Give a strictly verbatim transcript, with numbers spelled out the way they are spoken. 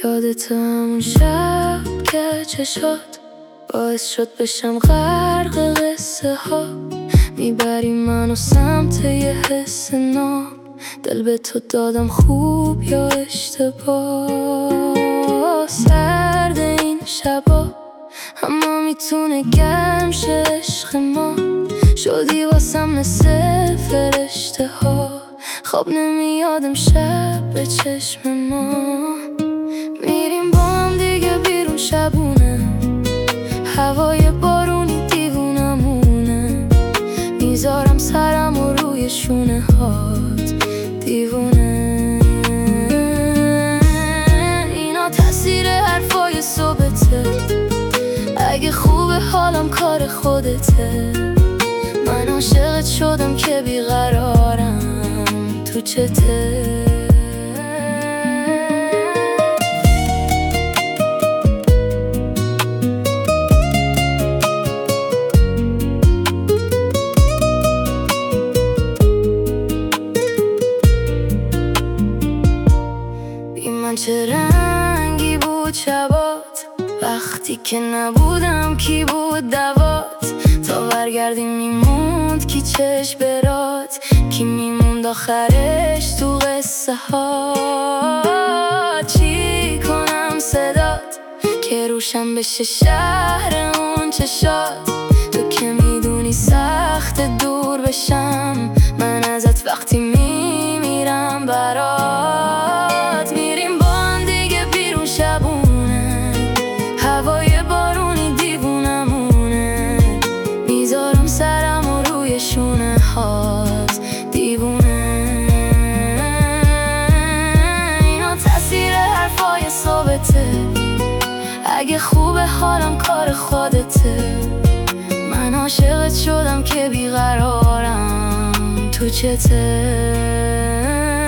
یادت همون شب که چشات باعث شد بشم غرق قصه ها، میبری منو سمت یه حس نام، دل به تو دادم خوب یا اشتباه. سرد این شبا اما میتونه گرم شه عشق ما، شدی واسم مثل فرشته ها، خواب نمیادم شب به چشم ما. میریم با هم دیگه بیرون شبونه، هوای بارونی دیوونمونه، میذارم سرم و روی شونه هات دیوونه. اینا تاثیر حرفای صبحته، اگه خوبه حالم کار خودته. من عاشقت شدم که بیقرارم تو چته. بی من چه رنگی بود شبات، وقتی که نبودم کی بود دوات. تا برگردی میموند کی چشم برات، کی میموند آخرش تو قصه ها. چی کنم صدات که روشن بشه شهر اون چشات، تو که میدونی سخت دور بشم من ازت وقتی میمیرم برات. میریم با هم دیگه بیرون شبونه، هوای بارونی دیوونمونه، میذارم سرم و روی شونه هات دیوونه. اینا تاثیر حرفای صبحته، اگه خوبه حالم کار خودته. من عاشقت شدم که بیقرارم تو چته.